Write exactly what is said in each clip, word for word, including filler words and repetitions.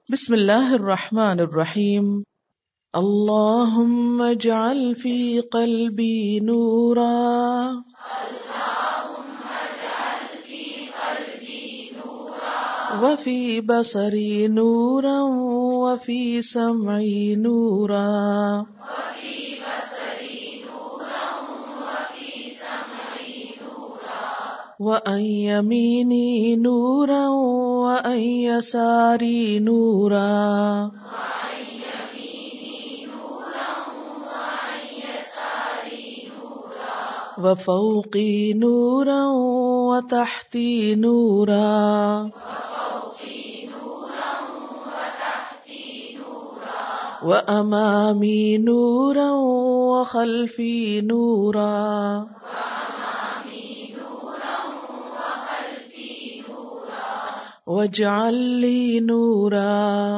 بسم اللہ الرحمن الرحیم. اللہم اجعل فی قلبی نورا وفی بصری نورا وفی سمعی نورا وعن یمینی نورا وعن یساری نورا وفوقی نورا وتحتی نورا وأمامي نورا وخلفي نورا واجعل لي نورا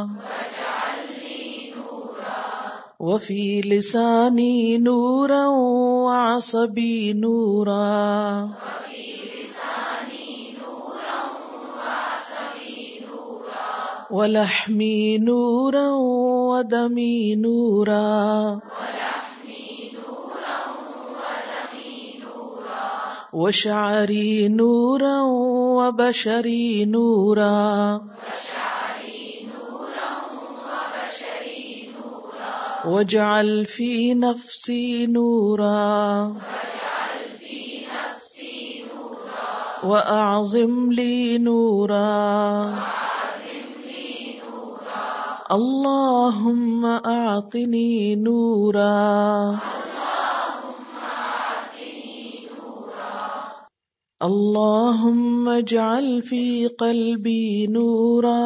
وفي لساني نورا وعصبي نورا ولحمي نورا ودمي نورا وشعري نورا وبشري نورا واجعل في نفسي نورا وأعظم لي نورا اللهم أعطني نورا اللهم اجعل في قلبي نورا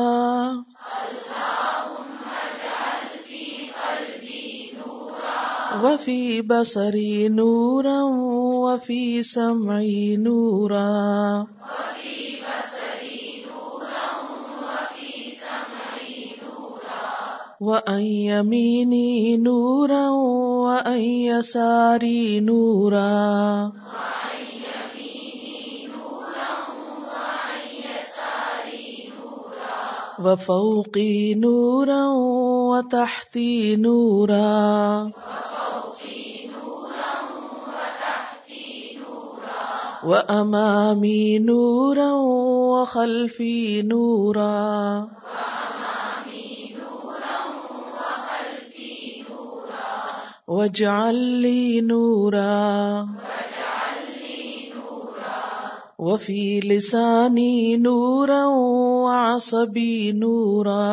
وفي بصري نورا وفي سمعي نورا وعن يميني نورا وعن يساري نورا وفوقي نورا وتحتي نورا وأمامي نورا وخلفي نورا واجعل لي نورا وفي لساني نورا وعصبي نورا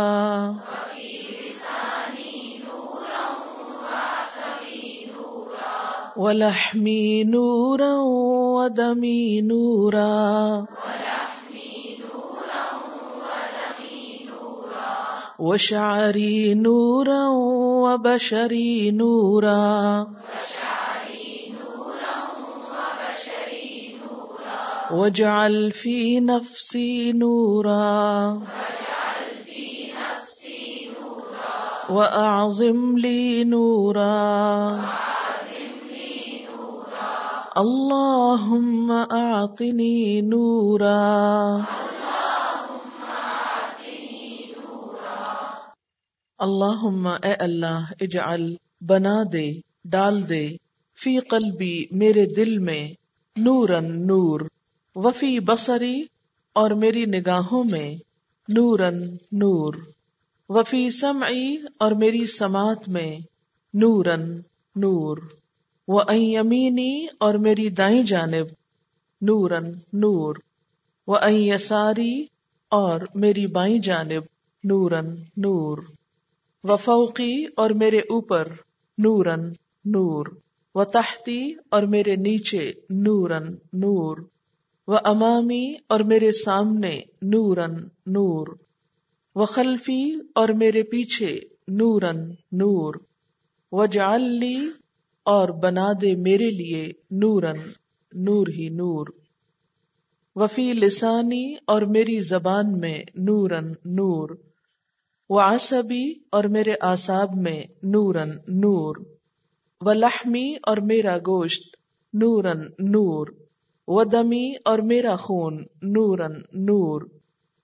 ولحمي نورا ودمي نورا وشعري نورا وبشري نورا واجعل في نفسي نورا وأعظم لي نورا اللهم أعطني نورا اللہم اے اللہ اجعل بنا دے ڈال دے فی قلبی میرے دل میں نورن نور وفی بصری اور میری نگاہوں میں نورن نور وفی سمعی اور میری سماعت میں نورن نور وعن یمینی اور میری دائیں جانب نورن نور وعن یساری اور میری بائیں جانب نورن نور وفوقی اور میرے اوپر نورن نور وتحتی اور میرے نیچے نورن نور وامامی اور میرے سامنے نورن نور وخلفی اور میرے پیچھے نورن نور واجعل لی اور بنا دے میرے لیے نورن نور ہی نور وفی لسانی اور میری زبان میں نورن نور وعصبی اور میرے اعصاب میں نورن نور ولحمی اور میرا گوشت نورن نور ودمی اور میرا خون نورن نور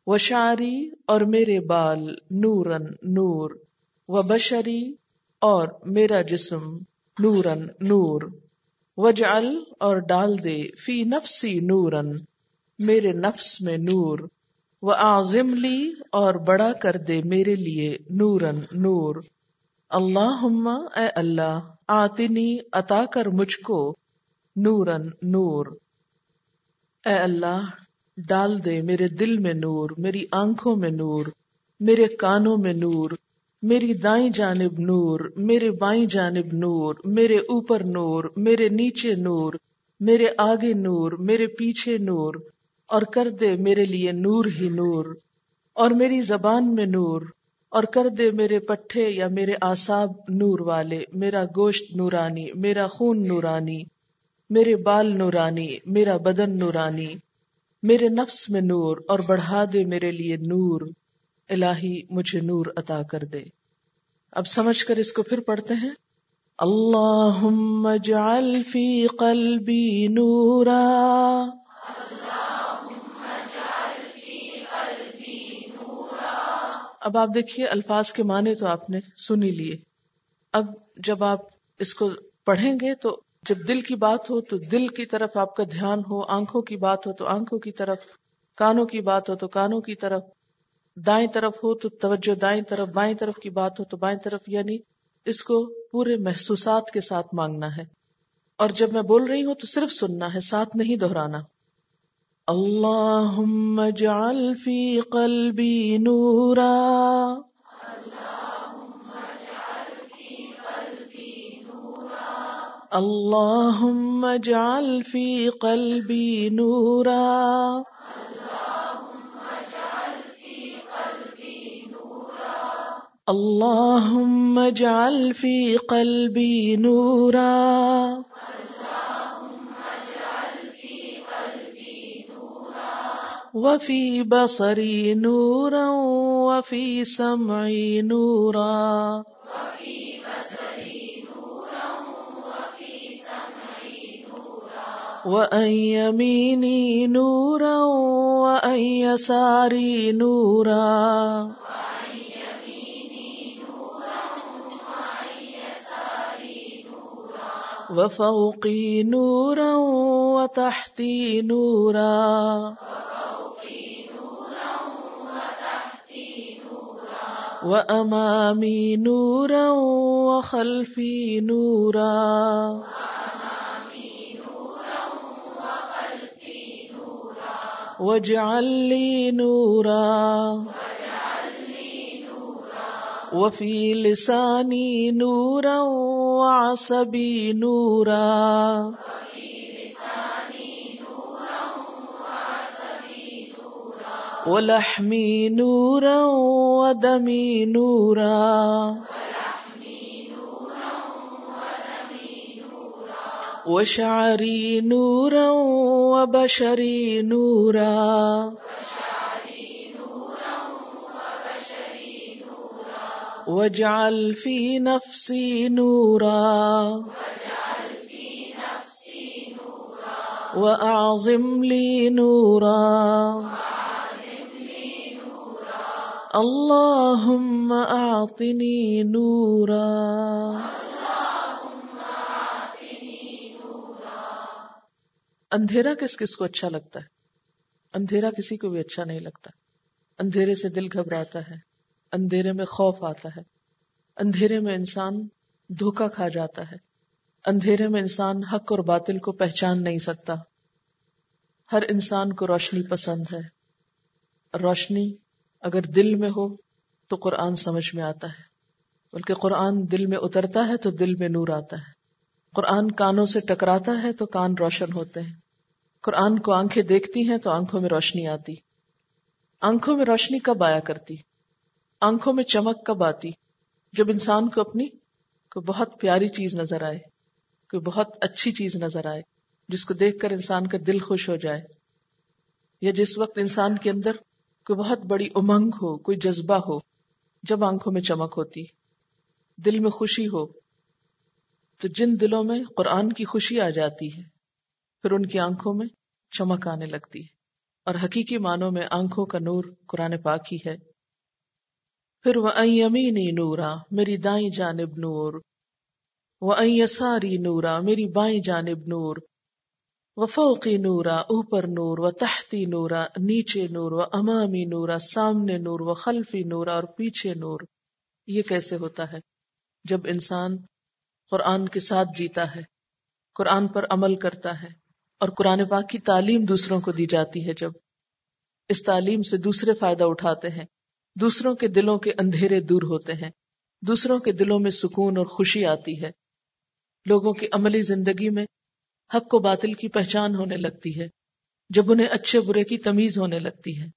وشعری اور میرے بال نورن نور، وبشری اور میرا جسم نورن نور، وجعل اور ڈال دے فی نفسی نورن میرے نفس میں نور، وَأَعْظِمْ لی اور بڑا کر دے میرے لیے نورن نور، اللہم اے اللہ آتنی عطا کر مجھ کو نورن نور، اے اللہ ڈال دے میرے دل میں نور، میری آنکھوں میں نور، میرے کانوں میں نور، میری دائیں جانب نور، میرے بائیں جانب نور، میرے اوپر نور، میرے نیچے نور، میرے آگے نور، میرے پیچھے نور، اور کر دے میرے لیے نور ہی نور، اور میری زبان میں نور، اور کر دے میرے پٹھے یا میرے اعصاب نور والے، میرا گوشت نورانی، میرا خون نورانی، میرے بال نورانی، میرا بدن نورانی، میرے نفس میں نور، اور بڑھا دے میرے لیے نور، الہی مجھے نور عطا کر دے۔ اب سمجھ کر اس کو پھر پڑھتے ہیں، اللہم اجعل فی قلبی نورا، اب آپ دیکھیے الفاظ کے معنی تو آپ نے سنی لیے، اب جب آپ اس کو پڑھیں گے تو جب دل کی بات ہو تو دل کی طرف آپ کا دھیان ہو، آنکھوں کی بات ہو تو آنکھوں کی طرف، کانوں کی بات ہو تو کانوں کی طرف، دائیں طرف ہو تو توجہ دائیں طرف، بائیں طرف کی بات ہو تو بائیں طرف، یعنی اس کو پورے محسوسات کے ساتھ مانگنا ہے، اور جب میں بول رہی ہوں تو صرف سننا ہے، ساتھ نہیں دہرانا۔ اللہم اجعل فی قلبی نورا، اللہم اجعل فی قلبی نورا، اللہم اجعل فی قلبی نورا، وفی بصری نورا وفی سمعی نورا، وعن یمینی نورا وعن یساری نورا، وفوقی نورا وتحتی نورا، وامامی نورا وخلفی نورا، واجعل لی نورا، وفی لسانی نورا وعصبی نورا، ولحمی نورا ودمی نورا، وشعری نورا وبشری نورا، واجعل فی نفسی نورا، واعظم لی نورا، اللہم اعطنی نورا۔ اندھیرا کس کس کو اچھا لگتا ہے؟ اندھیرا کسی کو بھی اچھا نہیں لگتا، اندھیرے سے دل گھبراتا ہے، اندھیرے میں خوف آتا ہے، اندھیرے میں انسان دھوکا کھا جاتا ہے، اندھیرے میں انسان حق اور باطل کو پہچان نہیں سکتا۔ ہر انسان کو روشنی پسند ہے، روشنی اگر دل میں ہو تو قرآن سمجھ میں آتا ہے، بلکہ قرآن دل میں اترتا ہے تو دل میں نور آتا ہے، قرآن کانوں سے ٹکراتا ہے تو کان روشن ہوتے ہیں، قرآن کو آنکھیں دیکھتی ہیں تو آنکھوں میں روشنی آتی۔ آنکھوں میں روشنی کب آیا کرتی؟ آنکھوں میں چمک کب آتی؟ جب انسان کو اپنی کوئی بہت پیاری چیز نظر آئے، کوئی بہت اچھی چیز نظر آئے جس کو دیکھ کر انسان کا دل خوش ہو جائے، یا جس وقت انسان کے اندر کوئی بہت بڑی امنگ ہو، کوئی جذبہ ہو، جب آنکھوں میں چمک ہوتی، دل میں خوشی ہو، تو جن دلوں میں قرآن کی خوشی آ جاتی ہے پھر ان کی آنکھوں میں چمک آنے لگتی ہے۔ اور حقیقی معنوں میں آنکھوں کا نور قرآن پاک ہی ہے۔ پھر وَأَن یمینی نورا، میری دائیں جانب نور، وَأن یساری نورا، میری بائیں جانب نور، وفوقی نورا، اوپر نور، وتحتی نورا، نیچے نور، وامامی نورا، سامنے نور، وخلفی نورا، اور پیچھے نور۔ یہ کیسے ہوتا ہے؟ جب انسان قرآن کے ساتھ جیتا ہے، قرآن پر عمل کرتا ہے، اور قرآن پاک کی تعلیم دوسروں کو دی جاتی ہے، جب اس تعلیم سے دوسرے فائدہ اٹھاتے ہیں، دوسروں کے دلوں کے اندھیرے دور ہوتے ہیں، دوسروں کے دلوں میں سکون اور خوشی آتی ہے، لوگوں کی عملی زندگی میں حق و باطل کی پہچان ہونے لگتی ہے، جب انہیں اچھے برے کی تمیز ہونے لگتی ہے،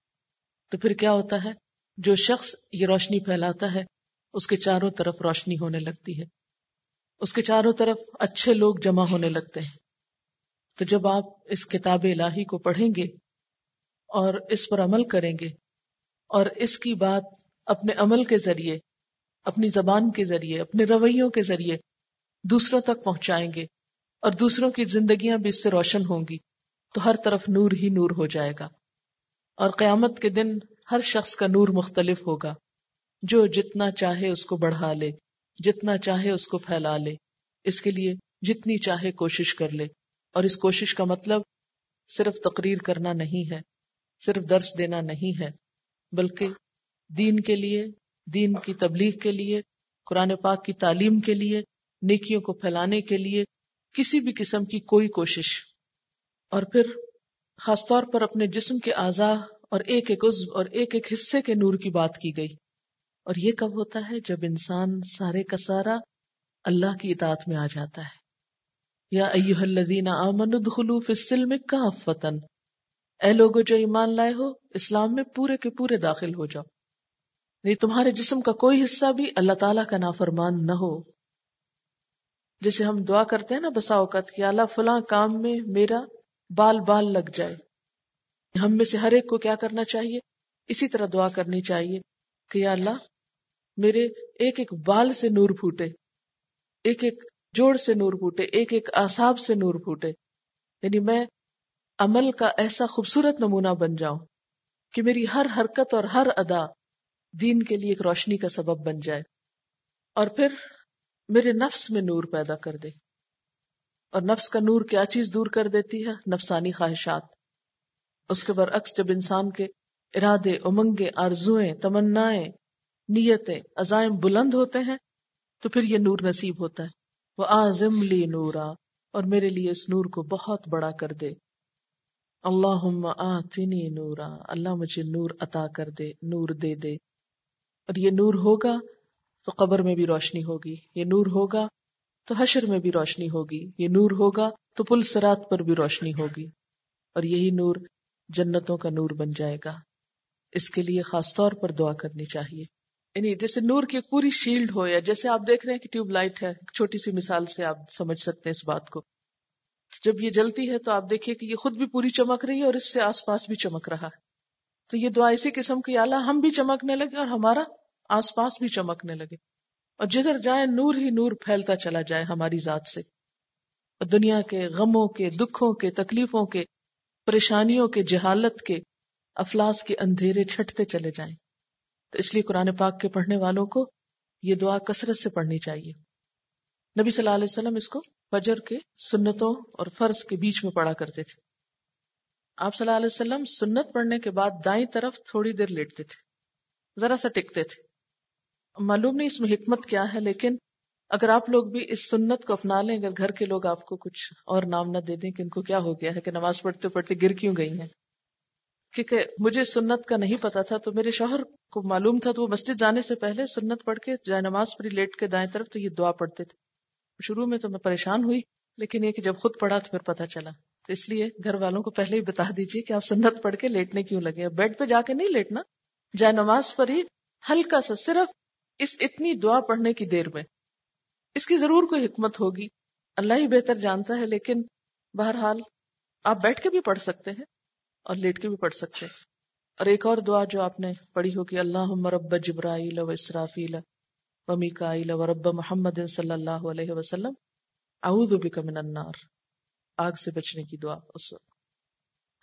تو پھر کیا ہوتا ہے؟ جو شخص یہ روشنی پھیلاتا ہے اس کے چاروں طرف روشنی ہونے لگتی ہے، اس کے چاروں طرف اچھے لوگ جمع ہونے لگتے ہیں۔ تو جب آپ اس کتاب الہی کو پڑھیں گے اور اس پر عمل کریں گے اور اس کی بات اپنے عمل کے ذریعے، اپنی زبان کے ذریعے، اپنے رویوں کے ذریعے دوسروں تک پہنچائیں گے اور دوسروں کی زندگیاں بھی اس سے روشن ہوں گی، تو ہر طرف نور ہی نور ہو جائے گا۔ اور قیامت کے دن ہر شخص کا نور مختلف ہوگا، جو جتنا چاہے اس کو بڑھا لے، جتنا چاہے اس کو پھیلا لے، اس کے لیے جتنی چاہے کوشش کر لے۔ اور اس کوشش کا مطلب صرف تقریر کرنا نہیں ہے، صرف درس دینا نہیں ہے، بلکہ دین کے لیے، دین کی تبلیغ کے لیے، قرآن پاک کی تعلیم کے لیے، نیکیوں کو پھیلانے کے لیے کسی بھی قسم کی کوئی کوشش۔ اور پھر خاص طور پر اپنے جسم کے اعضاء اور ایک ایک عضو اور ایک ایک حصے کے نور کی بات کی گئی۔ اور یہ کب ہوتا ہے؟ جب انسان سارے کا سارا اللہ کی اطاعت میں آ جاتا ہے۔ یا ایھا الذین آمنوا ادخلوا فی السلم کافۃ، اے لوگو جو ایمان لائے ہو، اسلام میں پورے کے پورے داخل ہو جاؤ، نہیں تمہارے جسم کا کوئی حصہ بھی اللہ تعالیٰ کا نافرمان نہ ہو۔ جیسے ہم دعا کرتے ہیں نا بسا اوقات کہ اللہ فلاں کام میں میرا بال بال لگ جائے، ہم میں سے ہر ایک کو کیا کرنا چاہیے؟ اسی طرح دعا کرنی چاہیے کہ یا اللہ میرے ایک ایک بال سے نور پھوٹے، ایک ایک جوڑ سے نور پھوٹے، ایک ایک اعصاب سے نور پھوٹے، یعنی میں عمل کا ایسا خوبصورت نمونہ بن جاؤں کہ میری ہر حرکت اور ہر ادا دین کے لیے ایک روشنی کا سبب بن جائے۔ اور پھر میرے نفس میں نور پیدا کر دے۔ اور نفس کا نور کیا چیز دور کر دیتی ہے؟ نفسانی خواہشات۔ اس کے برعکس جب انسان کے ارادے، امنگیں، آرزوئیں، تمنائیں، نیتیں، عزائم بلند ہوتے ہیں تو پھر یہ نور نصیب ہوتا ہے۔ وَآزِمْ لِي نورا، اور میرے لیے اس نور کو بہت بڑا کر دے۔ اللہم آتنی نورا، اللہ مجھے نور عطا کر دے، نور دے دے۔ اور یہ نور ہوگا تو قبر میں بھی روشنی ہوگی، یہ نور ہوگا تو حشر میں بھی روشنی ہوگی، یہ نور ہوگا تو پل صراط پر بھی روشنی ہوگی، اور یہی نور جنتوں کا نور بن جائے گا۔ اس کے لیے خاص طور پر دعا کرنی چاہیے۔ یعنی جیسے نور کی ایک پوری شیلڈ ہو، یا جیسے آپ دیکھ رہے ہیں کہ ٹیوب لائٹ ہے، ایک چھوٹی سی مثال سے آپ سمجھ سکتے ہیں اس بات کو۔ جب یہ جلتی ہے تو آپ دیکھیے کہ یہ خود بھی پوری چمک رہی ہے اور اس سے آس پاس بھی چمک رہا ہے۔ تو یہ دعا اسی قسم کی، یا اللہ ہم بھی چمکنے لگے اور ہمارا آس پاس بھی چمکنے لگے، اور جدھر جائے نور ہی نور پھیلتا چلا جائے ہماری ذات سے، اور دنیا کے غموں کے، دکھوں کے، تکلیفوں کے، پریشانیوں کے، جہالت کے، افلاس کے اندھیرے چھٹتے چلے جائیں۔ تو اس لیے قرآن پاک کے پڑھنے والوں کو یہ دعا کثرت سے پڑھنی چاہیے۔ نبی صلی اللہ علیہ وسلم اس کو فجر کے سنتوں اور فرض کے بیچ میں پڑھا کرتے تھے۔ آپ صلی اللہ علیہ وسلم سنت پڑھنے کے بعد دائیں طرف تھوڑی دیر لیٹتے تھے، ذرا سا ٹکتے تھے۔ معلوم نہیں اس میں حکمت کیا ہے، لیکن اگر آپ لوگ بھی اس سنت کو اپنا لیں، اگر گھر کے لوگ آپ کو کچھ اور نام نہ دے دیں کہ ان کو کیا ہو گیا ہے کہ نماز پڑھتے پڑھتے گر کیوں گئی ہیں، کیونکہ مجھے سنت کا نہیں پتا تھا، تو میرے شوہر کو معلوم تھا، تو وہ مسجد جانے سے پہلے سنت پڑھ کے جائے نماز پڑھی لیٹ کے دائیں طرف، تو یہ دعا پڑھتے تھے۔ شروع میں تو میں پریشان ہوئی، لیکن یہ کہ جب خود پڑھا تو پھر پتا چلا۔ تو اس لیے گھر والوں کو پہلے ہی بتا دیجیے کہ آپ سنت پڑھ کے لیٹنے کیوں لگے، بیڈ پہ جا کے نہیں لیٹنا، جائے نماز پر ہی ہلکا سا صرف اس اتنی دعا پڑھنے کی دیر میں۔ اس کی ضرور کوئی حکمت ہوگی، اللہ ہی بہتر جانتا ہے، لیکن بہرحال آپ بیٹھ کے بھی پڑھ سکتے ہیں اور لیٹ کے بھی پڑھ سکتے ہیں۔ اور ایک اور دعا جو آپ نے پڑھی ہوگی، اللہم رب جبرائیل و اسرافیل و میکائیل و رب محمد صلی اللہ علیہ وسلم اعوذ بک من النار، آگ سے بچنے کی دعا اس وقت۔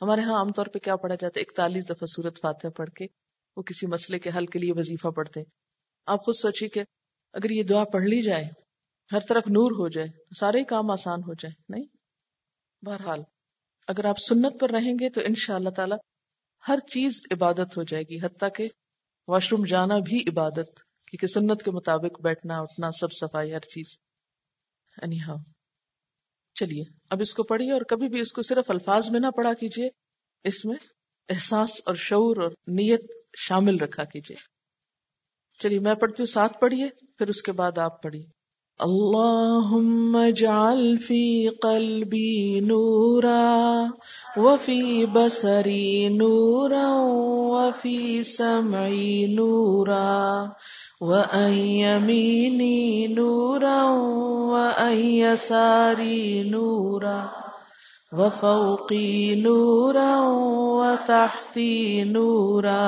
ہمارے ہاں عام طور پہ کیا پڑھا جاتا ہے؟ اکتالیس دفعہ سورۃ فاتحہ پڑھ کے وہ کسی مسئلے کے حل کے لیے وظیفہ پڑھتے ہیں. آپ خود سوچیے کہ اگر یہ دعا پڑھ لی جائے، ہر طرف نور ہو جائے، سارے ہی کام آسان ہو جائے. نہیں، بہرحال اگر آپ سنت پر رہیں گے تو انشاءاللہ تعالی ہر چیز عبادت ہو جائے گی، حتیٰ کہ واش روم جانا بھی عبادت، کیونکہ سنت کے مطابق بیٹھنا اٹھنا سب صفائی ہر چیز. اینی ہاؤ، چلیے اب اس کو پڑھیے، اور کبھی بھی اس کو صرف الفاظ میں نہ پڑھا کیجیے، اس میں احساس اور شعور اور نیت شامل رکھا کیجیے. چلیے میں پڑھتی ہوں، ساتھ پڑھیے، پھر اس کے بعد آپ پڑھیے. اللہم اجعل فی قلبی نورا وفی بصری نورا وفی سمعی نورا وعن یمینی نورا وعن یساری نورا وفوقی نورا وتحتی نورا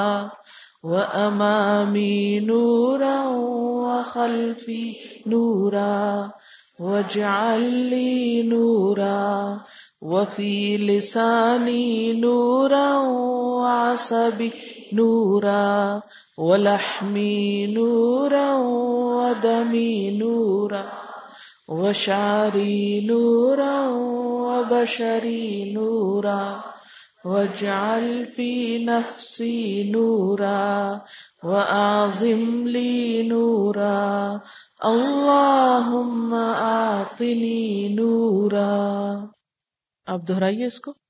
وأمامي نورا وخلفي نورا واجعل لي نورا وفي لساني نورا وعصبي نورا ولحمي نورا ودمي نورا وشعري نورا وبشري نورا واجعل في نفسي نورا وأعظم لي نورا اللهم أعطني نورا. آپ دہرائیے اس کو.